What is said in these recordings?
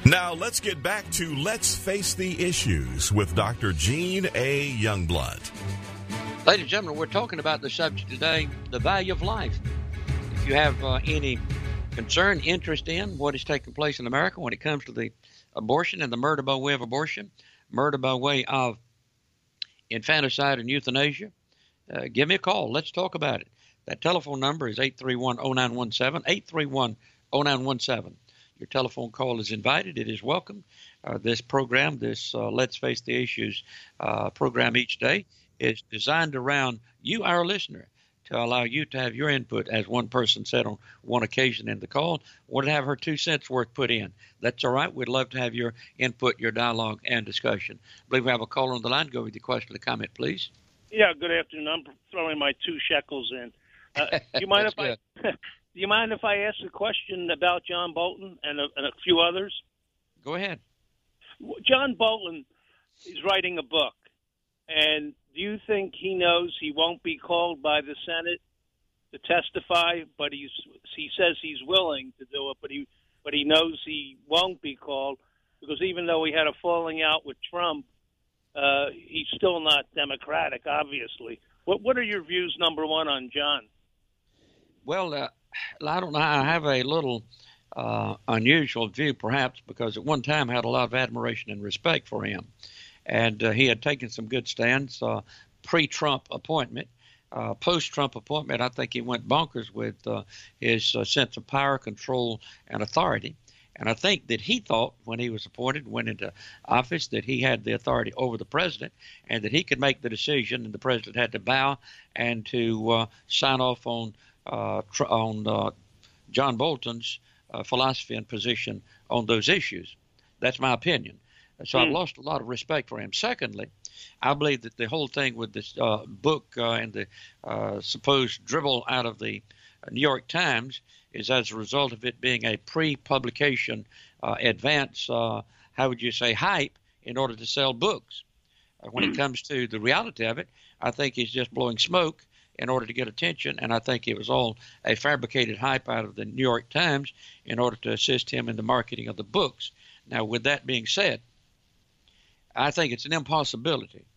Now let's get back to Let's Face the Issues with Dr. Gene A. Youngblood. Ladies and gentlemen, we're talking about the subject today, the value of life. If you have any concern, interest in what is taking place in America when it comes to the abortion and the murder by way of abortion, murder by way of infanticide and euthanasia, give me a call. Let's talk about it. That telephone number is 831-0917, 831-0917. Your telephone call is invited. It is welcome. This program, Let's Face the Issues program each day, is designed around you, our listener, to allow you to have your input, as one person said on one occasion in the call, wanted to have her 2 cents worth put in. That's all right. We'd love to have your input, your dialogue, and discussion. I believe we have a caller on the line. Go with your question or comment, please. Yeah, good afternoon. I'm throwing my 2 shekels in. Do you mind if I do you mind if I ask a question about John Bolton and a few others? Go ahead. John Bolton is writing a book, and do you think he knows he won't be called by the Senate to testify? But he says he's willing to do it, but he knows he won't be called because even though he had a falling out with Trump, he's still not Democratic, obviously. What are your views, number one, on John? Well, I don't know. I have a little unusual view, perhaps, because at one time I had a lot of admiration and respect for him. And he had taken some good stands pre-Trump appointment. Post-Trump appointment, I think he went bonkers with his sense of power, control, and authority. And I think that he thought when he was appointed, went into office, that he had the authority over the president and that he could make the decision, and the president had to bow and to sign off on John Bolton's philosophy and position on those issues. That's my opinion. So I've lost a lot of respect for him. Secondly, I believe that the whole thing with this book and the supposed dribble out of the New York Times is as a result of it being a pre-publication advance, hype in order to sell books. When it comes to the reality of it, I think he's just blowing smoke in order to get attention, and I think it was all a fabricated hype out of the New York Times in order to assist him in the marketing of the books. Now, with that being said, I think it's an impossibility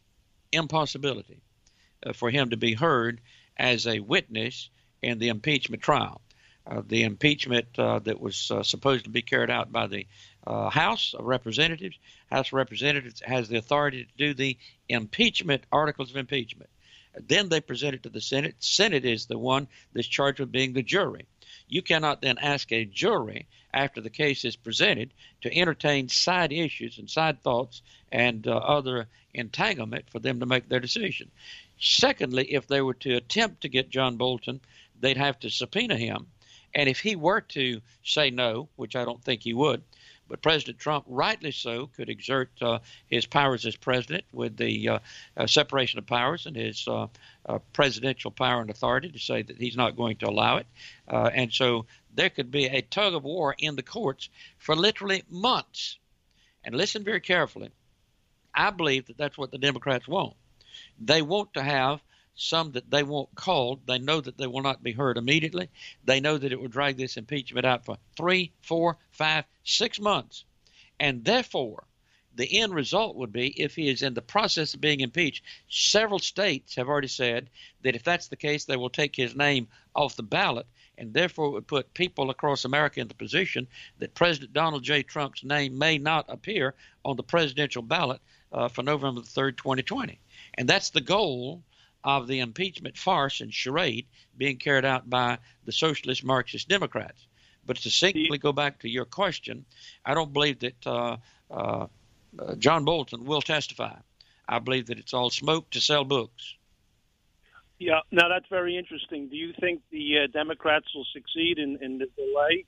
for him to be heard as a witness in the impeachment trial. The impeachment that was supposed to be carried out by the House of Representatives. House of Representatives has the authority to do the impeachment, articles of impeachment. Then they present it to the Senate. Senate is the one that's charged with being the jury. You cannot then ask a jury, after the case is presented, to entertain side issues and side thoughts and other entanglement for them to make their decision. Secondly, if they were to attempt to get John Bolton, they'd have to subpoena him. And if he were to say no, which I don't think he would, but President Trump, rightly so, could exert his powers as president with the separation of powers and his presidential power and authority to say that he's not going to allow it. And so there could be a tug of war in the courts for literally months. And listen very carefully. I believe that that's what the Democrats want. They want to have some that they won't call. They know that they will not be heard immediately. They know that it will drag this impeachment out for 3, 4, 5, 6 months. And therefore, the end result would be, if he is in the process of being impeached, several states have already said that if that's the case, they will take his name off the ballot, and therefore it would put people across America in the position that President Donald J. Trump's name may not appear on the presidential ballot for November the 3rd, 2020. And that's the goal of the impeachment farce and charade being carried out by the socialist Marxist Democrats. But to simply go back to your question, I don't believe that John Bolton will testify. I believe that it's all smoke to sell books. Yeah, now that's very interesting. Do you think the Democrats will succeed in the delay?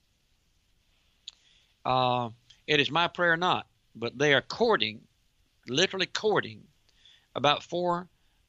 It is my prayer not, but they are courting, literally courting, about 4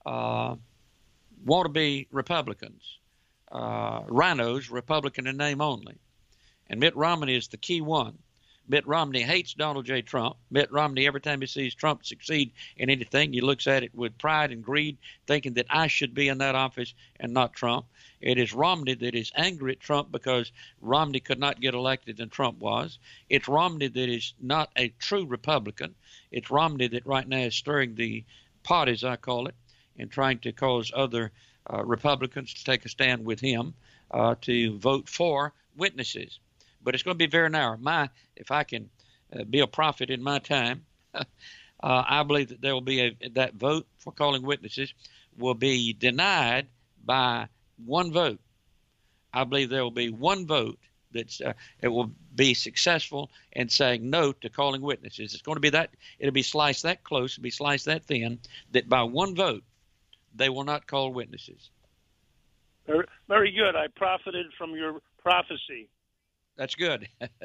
wannabe Republicans, rhinos, Republican in name only. And Mitt Romney is the key one. Mitt Romney hates Donald J. Trump. Mitt Romney, every time he sees Trump succeed in anything, he looks at it with pride and greed, thinking that I should be in that office and not Trump. It is Romney that is angry at Trump because Romney could not get elected than Trump was. It's Romney that is not a true Republican. It's Romney that right now is stirring the pot, as I call it, and trying to cause other Republicans to take a stand with him to vote for witnesses. But it's going to be very narrow. If I can be a prophet in my time, I believe that there will be that vote for calling witnesses will be denied by one vote. I believe there will be one vote that's it will be successful in saying no to calling witnesses. It's going to be that it'll be sliced that close, it'll be sliced that thin, that by one vote they will not call witnesses. Very, very good. I profited from your prophecy. That's good.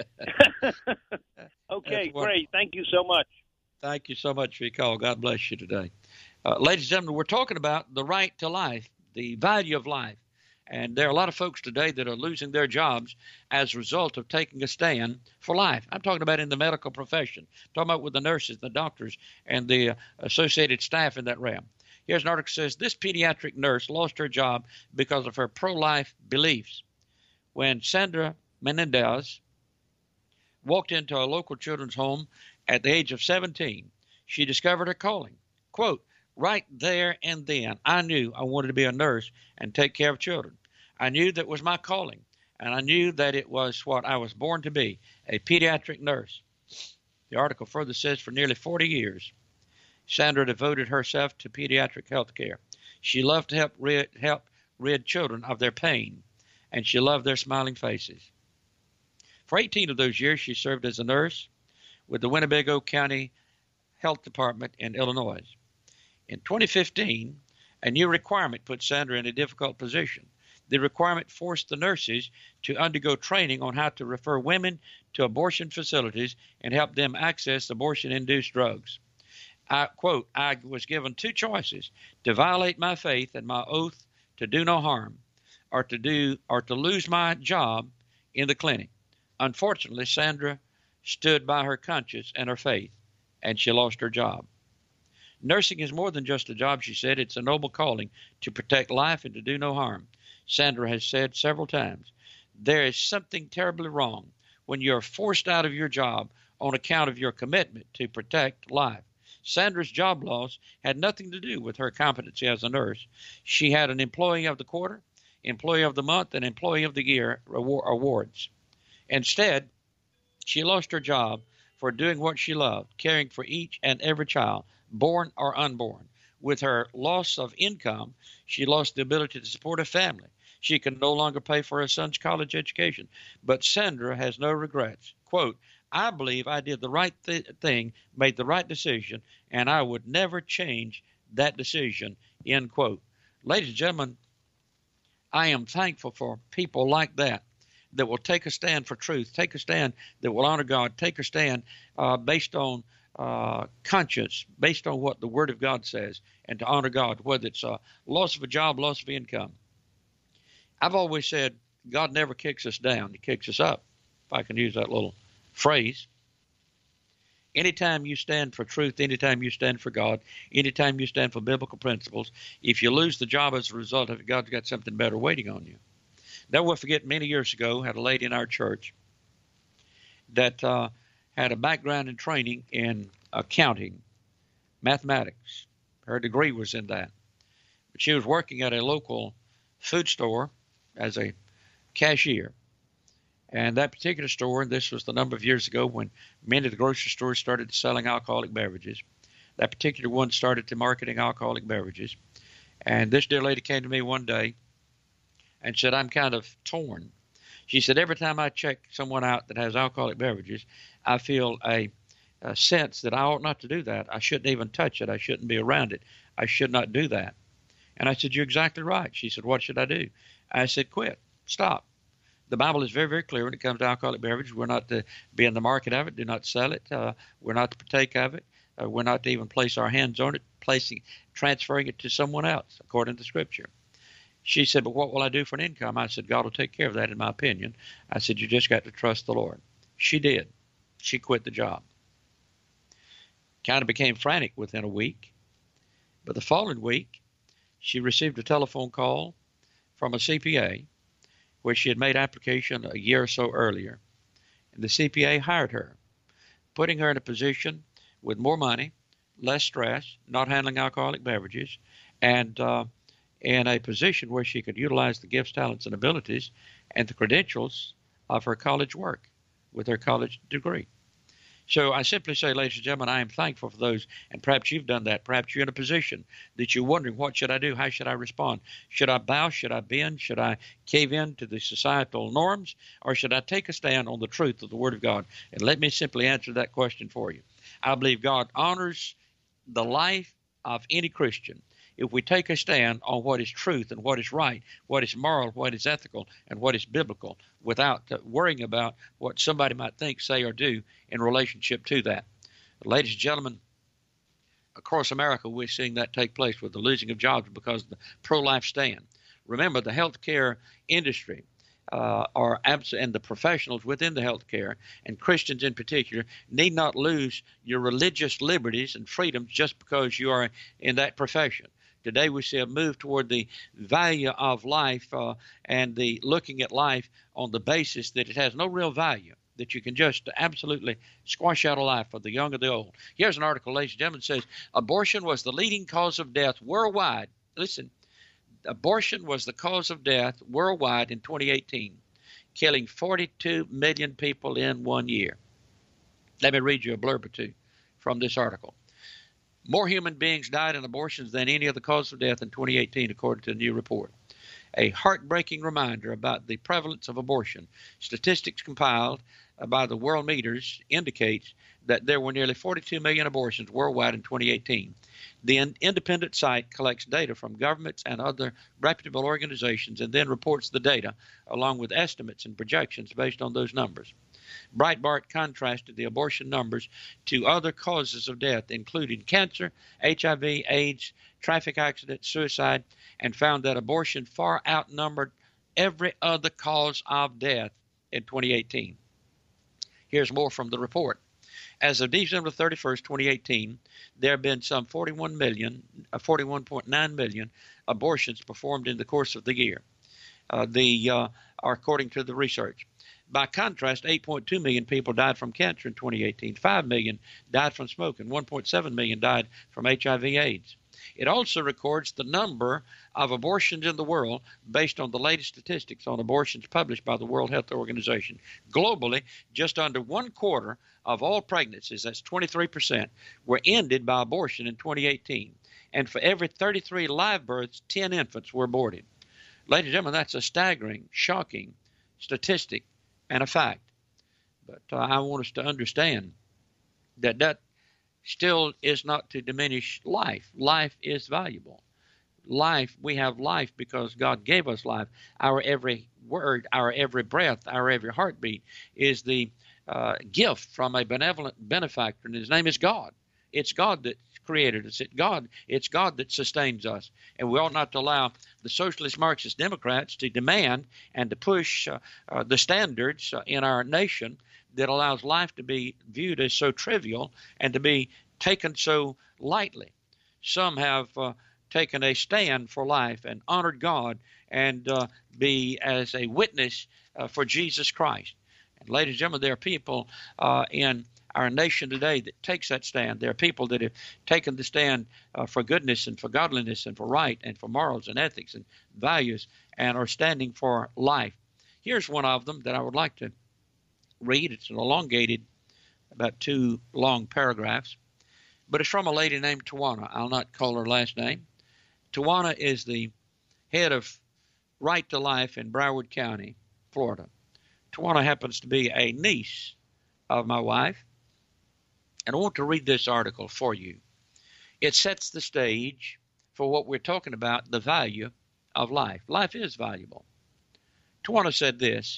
Okay, great. Thank you so much. Thank you so much for your call. God bless you today. Ladies and gentlemen, we're talking about the right to life, the value of life. And there are a lot of folks today that are losing their jobs as a result of taking a stand for life. I'm talking about in the medical profession. I'm talking about with the nurses, the doctors, and the associated staff in that realm. Here's an article that says, this pediatric nurse lost her job because of her pro-life beliefs. When Sandra Menendez walked into a local children's home at the age of 17, she discovered her calling. Quote, right there and then, I knew I wanted to be a nurse and take care of children. I knew that was my calling, and I knew that it was what I was born to be, a pediatric nurse. The article further says for nearly 40 years, Sandra devoted herself to pediatric health care. She loved to help rid children of their pain, and she loved their smiling faces. For 18 of those years, she served as a nurse with the Winnebago County Health Department in Illinois. In 2015, a new requirement put Sandra in a difficult position. The requirement forced the nurses to undergo training on how to refer women to abortion facilities and help them access abortion-induced drugs. I was given two choices: to violate my faith and my oath to do no harm, or to lose my job in the clinic. Unfortunately, Sandra stood by her conscience and her faith, and she lost her job. Nursing is more than just a job, she said. It's a noble calling to protect life and to do no harm. Sandra has said several times, there is something terribly wrong when you're forced out of your job on account of your commitment to protect life. Sandra's job loss had nothing to do with her competency as a nurse. She had an Employee of the Quarter, Employee of the Month, and Employee of the Year awards. Instead, she lost her job for doing what she loved, caring for each and every child, born or unborn. With her loss of income, she lost the ability to support a family. She can no longer pay for her son's college education. But Sandra has no regrets. Quote, I believe I did the right thing, made the right decision, and I would never change that decision, end quote. Ladies and gentlemen, I am thankful for people like that will take a stand for truth, take a stand that will honor God, take a stand based on conscience, based on what the Word of God says, and to honor God, whether it's loss of a job, loss of income. I've always said God never kicks us down. He kicks us up, if I can use that little phrase. Anytime you stand for truth, anytime you stand for God, anytime you stand for biblical principles, if you lose the job as a result of it, God's got something better waiting on you. Never will forget, many years ago, had a lady in our church that had a background in training in accounting, mathematics. Her degree was in that. But she was working at a local food store as a cashier. And that particular store, and this was the number of years ago when many of the grocery stores started selling alcoholic beverages, that particular one started to marketing alcoholic beverages. And this dear lady came to me one day and said, I'm kind of torn. She said, every time I check someone out that has alcoholic beverages, I feel a sense that I ought not to do that. I shouldn't even touch it. I shouldn't be around it. I should not do that. And I said, you're exactly right. She said, what should I do? I said, quit. Stop. The Bible is very, very clear when it comes to alcoholic beverages. We're not to be in the market of it. Do not sell it. We're not to partake of it. We're not to even place our hands on it, transferring it to someone else, according to Scripture. She said, but what will I do for an income? I said, God will take care of that, in my opinion. I said, you just got to trust the Lord. She did. she quit the job. Kind of became frantic within a week. But the following week, she received a telephone call from a CPA where she had made application a year or so earlier. And the CPA hired her, putting her in a position with more money, less stress, not handling alcoholic beverages, and in a position where she could utilize the gifts, talents, and abilities and the credentials of her college work with her college degree. So I simply say, ladies and gentlemen, I am thankful for those, and perhaps you've done that. Perhaps you're in a position that you're wondering, what should I do? How should I respond? Should I bow? Should I bend? Should I cave in to the societal norms? Or should I take a stand on the truth of the Word of God? And let me simply answer that question for you. I believe God honors the life of any Christian if we take a stand on what is truth and what is right, what is moral, what is ethical, and what is biblical, without worrying about what somebody might think, say, or do in relationship to that. Ladies and gentlemen, across America, we're seeing that take place with the losing of jobs because of the pro-life stand. Remember, the healthcare industry and the professionals within the healthcare, and Christians in particular, need not lose your religious liberties and freedoms just because you are in that profession. Today we see a move toward the value of life and the looking at life on the basis that it has no real value, that you can just absolutely squash out a life for the young or the old. Here's an article, ladies and gentlemen, says abortion was the leading cause of death worldwide. Listen, abortion was the cause of death worldwide in 2018, killing 42 million people in 1 year. Let me read you a blurb or two from this article. More human beings died in abortions than any other cause of death in 2018, according to a new report. A heartbreaking reminder about the prevalence of abortion. Statistics compiled by the World Meters indicates that there were nearly 42 million abortions worldwide in 2018. The independent site collects data from governments and other reputable organizations and then reports the data along with estimates and projections based on those numbers. Breitbart contrasted the abortion numbers to other causes of death, including cancer, HIV, AIDS, traffic accidents, suicide, and found that abortion far outnumbered every other cause of death in 2018. Here's more from the report. As of December 31st, 2018, there have been some 41.9 million abortions performed in the course of the year, according to the research. By contrast, 8.2 million people died from cancer in 2018, 5 million died from smoking, 1.7 million died from HIV/AIDS. It also records the number of abortions in the world based on the latest statistics on abortions published by the World Health Organization. Globally, just under 1/4 of all pregnancies, that's 23%, were ended by abortion in 2018. And for every 33 live births, 10 infants were aborted. Ladies and gentlemen, that's a staggering, shocking statistic and a fact. But I want us to understand that that still is not to diminish life. Life is valuable. Life, we have life because God gave us life. Our every word, our every breath, our every heartbeat is the gift from a benevolent benefactor, and his name is God. It's God that created us. It's God that sustains us. And we ought not to allow the socialist Marxist Democrats to demand and to push the standards in our nation that allows life to be viewed as so trivial and to be taken so lightly. Some have taken a stand for life and honored God and be as a witness for Jesus Christ. And ladies and gentlemen, there are people in our nation today that takes that stand. There are people that have taken the stand for goodness and for godliness and for right and for morals and ethics and values and are standing for life. Here's one of them that I would like to read. It's an elongated, about 2 long paragraphs, but it's from a lady named Tawana. I'll not call her last name. Tawana is the head of Right to Life in Broward County, Florida. Tawana happens to be a niece of my wife. And I want to read this article for you. It sets the stage for what we're talking about, the value of life. Life is valuable. Tawana said this: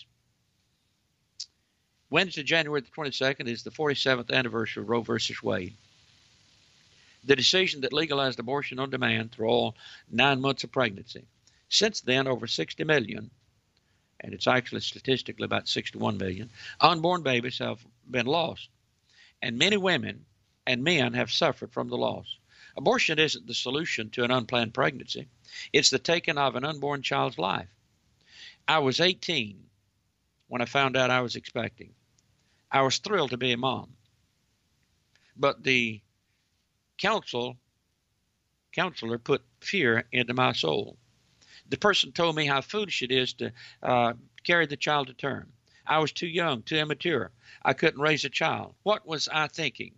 Wednesday, January the 22nd is the 47th anniversary of Roe versus Wade. The decision that legalized abortion on demand through all 9 months of pregnancy. Since then, over 60 million, and it's actually statistically about 61 million, unborn babies have been lost and many women and men have suffered from the loss. Abortion isn't the solution to an unplanned pregnancy. It's the taking of an unborn child's life. I was 18 when I found out I was expecting. I was thrilled to be a mom. But the counselor put fear into my soul. The person told me how foolish it is to carry the child to term. I was too young, too immature. I couldn't raise a child. What was I thinking?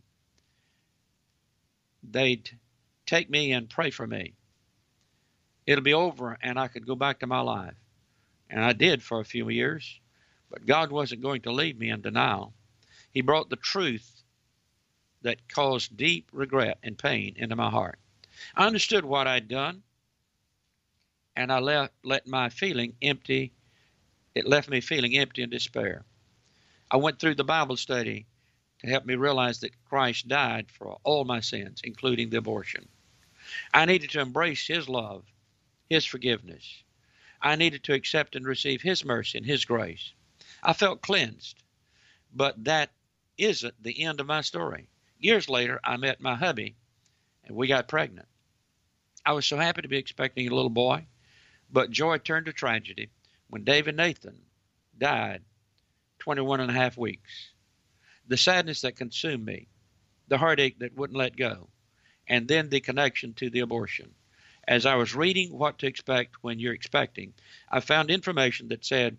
They'd take me and pray for me. It'll be over and I could go back to my life. And I did for a few years, but God wasn't going to leave me in denial. He brought the truth that caused deep regret and pain into my heart. I understood what I'd done, and I let my feeling empty. It left me feeling empty and despair. I went through the Bible study to help me realize that Christ died for all my sins, including the abortion. I needed to embrace His love, His forgiveness. I needed to accept and receive His mercy and His grace. I felt cleansed, but that isn't the end of my story. Years later, I met my hubby, and we got pregnant. I was so happy to be expecting a little boy, but joy turned to tragedy when David Nathan died 21 and a half weeks. The sadness that consumed me, the heartache that wouldn't let go, and then the connection to the abortion. As I was reading what to expect when you're expecting, I found information that said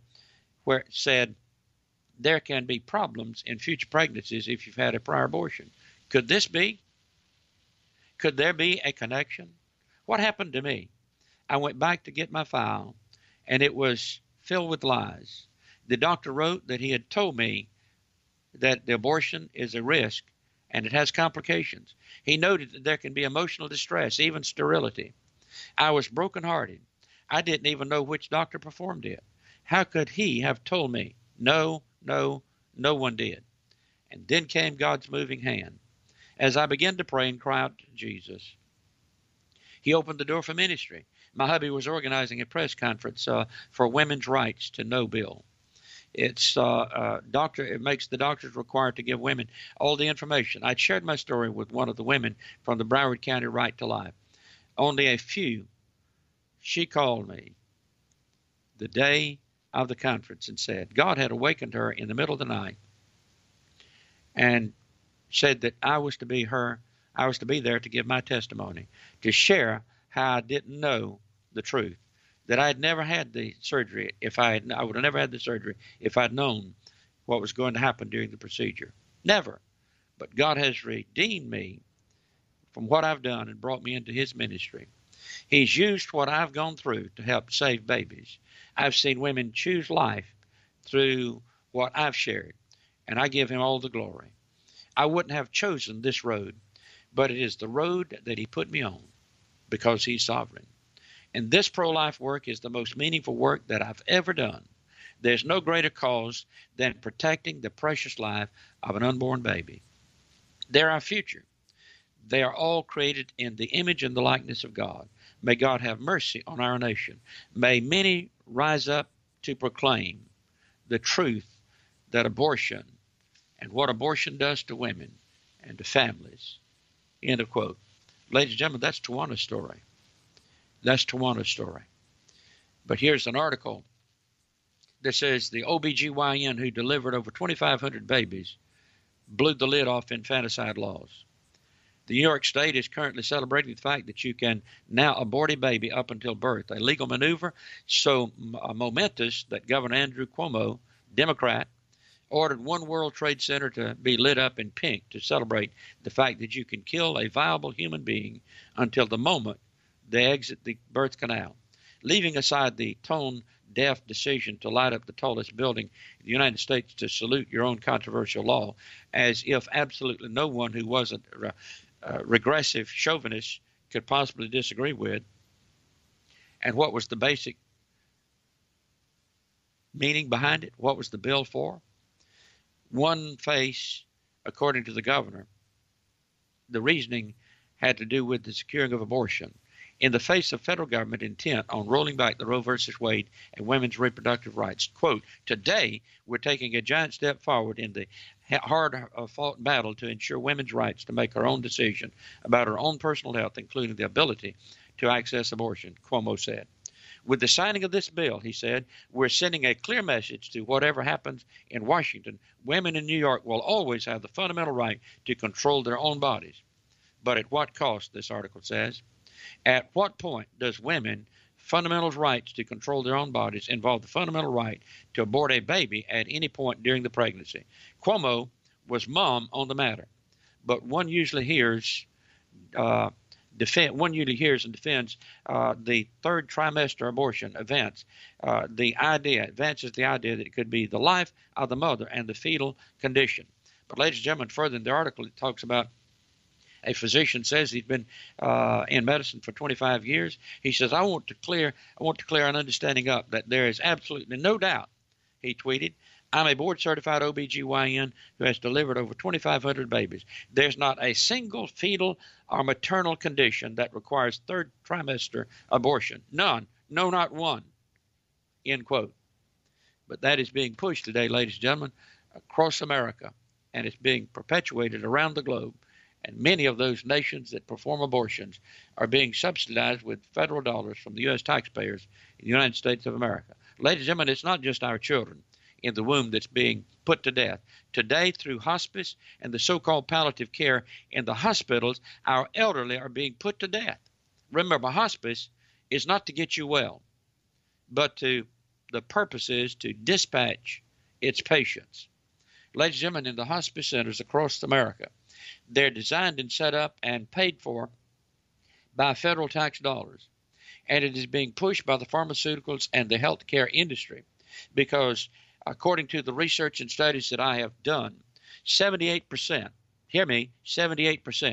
there can be problems in future pregnancies if you've had a prior abortion. Could this be? Could there be a connection? What happened to me? I went back to get my file, and it was filled with lies. The doctor wrote that he had told me that the abortion is a risk and it has complications. He noted that there can be emotional distress, even sterility. I was brokenhearted. I didn't even know which doctor performed it. How could he have told me? No one did. And then came God's moving hand. As I began to pray and cry out to Jesus, He opened the door for ministry. My hubby was organizing a press conference for women's rights to know bill. It makes the doctors required to give women all the information. I shared my story with one of the women from the Broward County Right to Life. Only a few. She called me the day of the conference and said God had awakened her in the middle of the night and said that I was to be there to give my testimony, to share how I didn't know the truth, that I had never had the surgery. I would have never had the surgery if I'd known what was going to happen during the procedure. Never. But God has redeemed me from what I've done and brought me into His ministry. He's used what I've gone through to help save babies. I've seen women choose life through what I've shared, and I give Him all the glory. I wouldn't have chosen this road, but it is the road that He put me on because He's sovereign. And this pro-life work is the most meaningful work that I've ever done. There's no greater cause than protecting the precious life of an unborn baby. They're our future. They are all created in the image and the likeness of God. May God have mercy on our nation. May many rise up to proclaim the truth that abortion and what abortion does to women and to families. End of quote. Ladies and gentlemen, that's Tawana's story. That's Tawana's story. But here's an article that says the OBGYN who delivered over 2,500 babies blew the lid off infanticide laws. The New York State is currently celebrating the fact that you can now abort a baby up until birth, a legal maneuver so momentous that Governor Andrew Cuomo, Democrat, ordered One World Trade Center to be lit up in pink to celebrate the fact that you can kill a viable human being until the moment they exit the birth canal, leaving aside the tone-deaf decision to light up the tallest building in the United States to salute your own controversial law, as if absolutely no one who wasn't regressive chauvinist could possibly disagree with. And what was the basic meaning behind it? What was the bill for? One face, according to the governor, the reasoning had to do with the securing of abortion. in the face of federal government intent on rolling back the Roe versus Wade and women's reproductive rights. Quote, today we're taking a giant step forward in the hard-fought battle to ensure women's rights to make our own decision about our own personal health, including the ability to access abortion, Cuomo said. With the signing of this bill, he said, we're sending a clear message to whatever happens in Washington. Women in New York will always have the fundamental right to control their own bodies. But at what cost, this article says? At what point does women fundamental rights to control their own bodies involve the fundamental right to abort a baby at any point during the pregnancy? Cuomo was mum on the matter, but one usually hears and defends the third trimester abortion advances the idea that it could be the life of the mother and the fetal condition. But ladies and gentlemen, further in the article, it talks about a physician says he's been in medicine for 25 years. He says, I want to clear an understanding up that there is absolutely no doubt, he tweeted, I'm a board-certified OBGYN who has delivered over 2,500 babies. There's not a single fetal or maternal condition that requires third trimester abortion. None. No, not one. End quote. But that is being pushed today, ladies and gentlemen, across America, and it's being perpetuated around the globe. And many of those nations that perform abortions are being subsidized with federal dollars from the U.S. taxpayers in the United States of America. Ladies and gentlemen, it's not just our children in the womb that's being put to death. Today, through hospice and the so-called palliative care in the hospitals, our elderly are being put to death. Remember, hospice is not to get you well, but the purpose is to dispatch its patients. Ladies and gentlemen, in the hospice centers across America, they're designed and set up and paid for by federal tax dollars. And it is being pushed by the pharmaceuticals and the healthcare industry because, according to the research and studies that I have done, 78%, hear me, 78%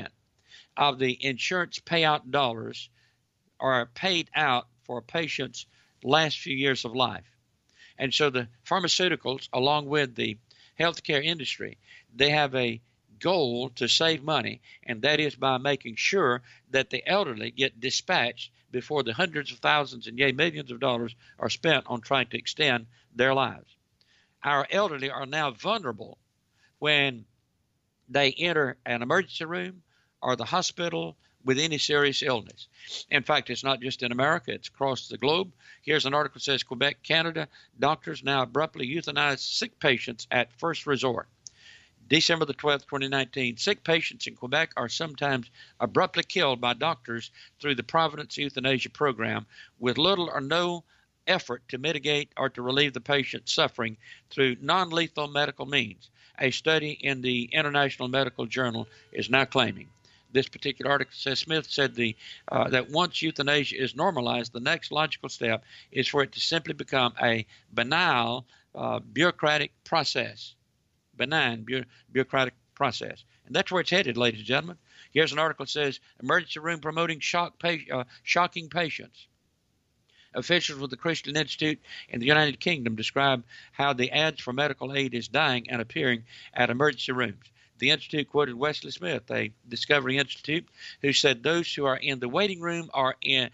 of the insurance payout dollars are paid out for a patient's last few years of life. And so the pharmaceuticals, along with the healthcare industry, they have a goal to save money, and that is by making sure that the elderly get dispatched before the hundreds of thousands and yea, millions of dollars are spent on trying to extend their lives. Our elderly are now vulnerable when they enter an emergency room or the hospital with any serious illness. In fact, it's not just in America, it's across the globe. Here's an article that says Quebec, Canada, doctors now abruptly euthanize sick patients at first resort. December the 12th, 2019, sick patients in Quebec are sometimes abruptly killed by doctors through the Providence Euthanasia Program with little or no effort to mitigate or to relieve the patient's suffering through non-lethal medical means. A study in the International Medical Journal is now claiming. This particular article says Smith said that once euthanasia is normalized, the next logical step is for it to simply become a benign bureaucratic process. Benign bureaucratic process. And that's where it's headed, ladies and gentlemen. Here's an article that says emergency room promoting shocking patients. Officials with the Christian Institute in the United Kingdom describe how the ads for medical aid is dying and appearing at emergency rooms. The Institute quoted Wesley Smith, a Discovery Institute, who said those who are in the waiting room are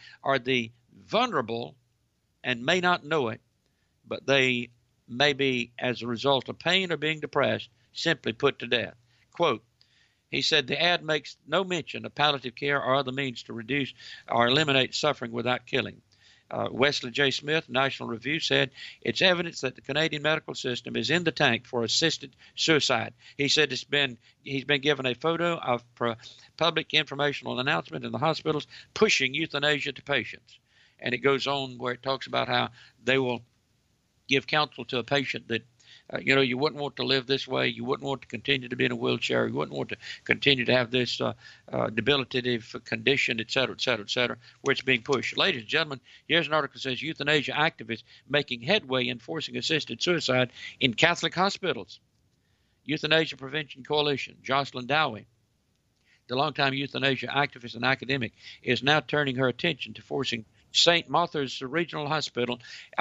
the vulnerable and may not know it, but they may be, as a result of pain or being depressed, simply put to death. Quote, he said the ad makes no mention of palliative care or other means to reduce or eliminate suffering without killing. Wesley J. Smith, National Review, said it's evidence that the Canadian medical system is in the tank for assisted suicide. He said he's been given a photo of public informational announcement in the hospitals pushing euthanasia to patients. And it goes on where it talks about how they will give counsel to a patient that, you wouldn't want to live this way. You wouldn't want to continue to be in a wheelchair. You wouldn't want to continue to have this debilitative condition, et cetera, where it's being pushed. Ladies and gentlemen, here's an article that says euthanasia activists making headway in forcing assisted suicide in Catholic hospitals. Euthanasia Prevention Coalition, Jocelyn Dowie, the longtime euthanasia activist and academic, is now turning her attention to forcing St. Martha's Regional Hospital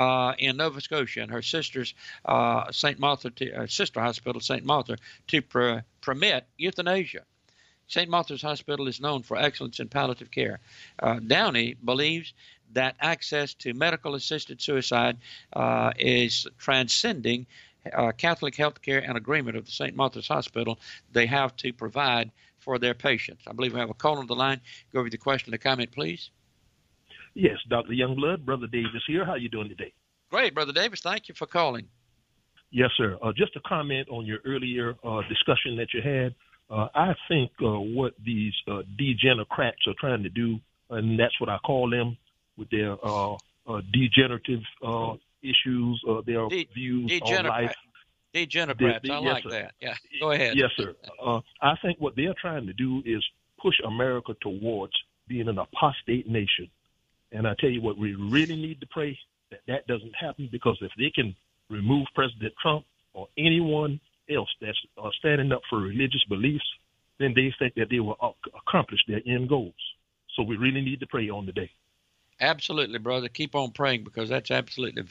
in Nova Scotia and her sister's sister hospital, St. Martha, to permit euthanasia. St. Martha's Hospital is known for excellence in palliative care. Downey believes that access to medical-assisted suicide is transcending Catholic health care and agreement of the St. Martha's Hospital they have to provide for their patients. I believe we have a caller on the line. Go over the question or comment, please. Yes, Dr. Youngblood, Brother Davis here. How you doing today? Great, Brother Davis. Thank you for calling. Yes, sir. Just a comment on your earlier discussion that you had. I think what these degenocrats are trying to do, and that's what I call them, with their degenerative issues, their views on life. Degenocrats, I like that. Yeah, go ahead. Yes, sir. I think what they're trying to do is push America towards being an apostate nation. And I tell you what, we really need to pray that that doesn't happen, because if they can remove President Trump or anyone else that's standing up for religious beliefs, then they think that they will accomplish their end goals. So we really need to pray on the day. Absolutely, brother. Keep on praying, because that's absolutely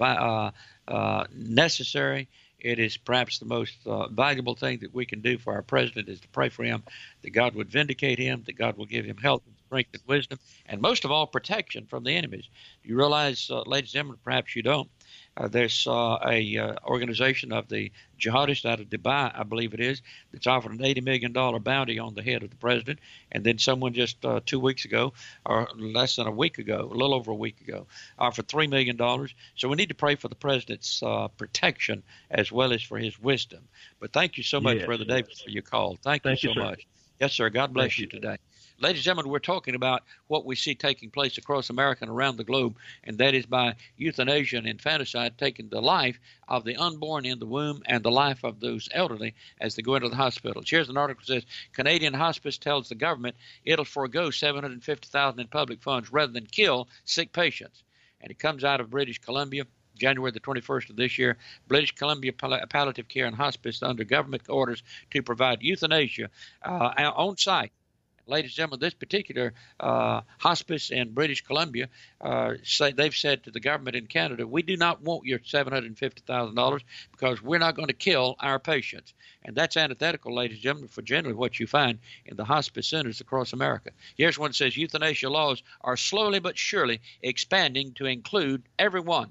necessary. It is perhaps the most valuable thing that we can do for our president is to pray for him, that God would vindicate him, that God will give him health and strength and wisdom, and most of all, protection from the enemies. You realize, ladies and gentlemen, perhaps you don't, there's a organization of the jihadists out of Dubai, I believe it is, that's offered an $80 million bounty on the head of the president. And then someone just 2 weeks ago, or less than a week ago, a little over a week ago, offered $3 million. So we need to pray for the president's protection as well as for his wisdom. But thank you so much, Brother Davis, for your call. Thank you so much. Yes, sir. God bless you today. Ladies and gentlemen, we're talking about what we see taking place across America and around the globe, and that is by euthanasia and infanticide, taking the life of the unborn in the womb and the life of those elderly as they go into the hospitals. Here's an article that says, Canadian Hospice tells the government it'll forego $750,000 in public funds rather than kill sick patients. And it comes out of British Columbia. January the 21st of this year, British Columbia Palliative Care and Hospice under government orders to provide euthanasia on site. Ladies and gentlemen, this particular hospice in British Columbia, they've said to the government in Canada, we do not want your $750,000 because we're not going to kill our patients. And that's antithetical, ladies and gentlemen, for generally what you find in the hospice centers across America. Here's one that says euthanasia laws are slowly but surely expanding to include everyone.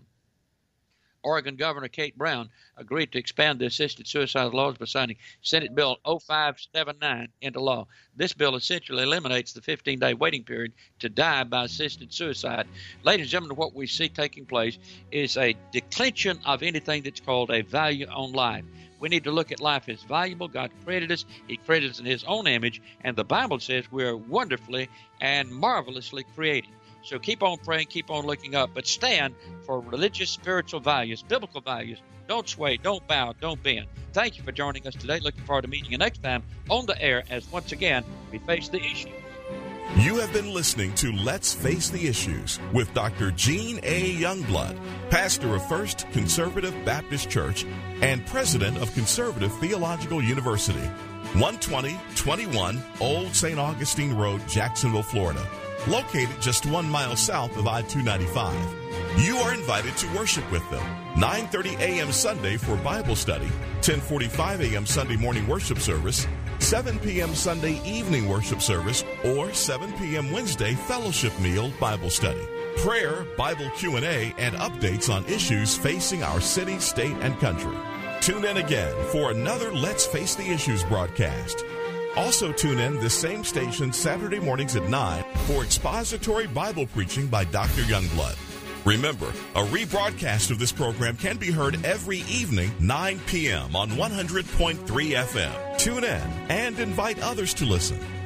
Oregon Governor Kate Brown agreed to expand the assisted suicide laws by signing Senate Bill 0579 into law. This bill essentially eliminates the 15-day waiting period to die by assisted suicide. Ladies and gentlemen, what we see taking place is a declension of anything that's called a value on life. We need to look at life as valuable. God created us. He created us in His own image, and the Bible says we are wonderfully and marvelously created. So keep on praying, keep on looking up, but stand for religious, spiritual values, biblical values. Don't sway, don't bow, don't bend. Thank you for joining us today. Looking forward to meeting you next time on the air as once again we face the issue. You have been listening to Let's Face the Issues with Dr. Gene A. Youngblood, pastor of First Conservative Baptist Church and president of Conservative Theological University, 12021 Old St. Augustine Road, Jacksonville, Florida. Located just 1 mile south of I-295. You are invited to worship with them. 9:30 a.m. Sunday for Bible study, 10:45 a.m. Sunday morning worship service, 7 p.m. Sunday evening worship service, or 7 p.m. Wednesday fellowship meal Bible study. Prayer, Bible Q&A, and updates on issues facing our city, state, and country. Tune in again for another Let's Face the Issues broadcast. Also tune in this same station Saturday mornings at 9 for expository Bible preaching by Dr. Youngblood. Remember, a rebroadcast of this program can be heard every evening, 9 p.m. on 100.3 FM. Tune in and invite others to listen.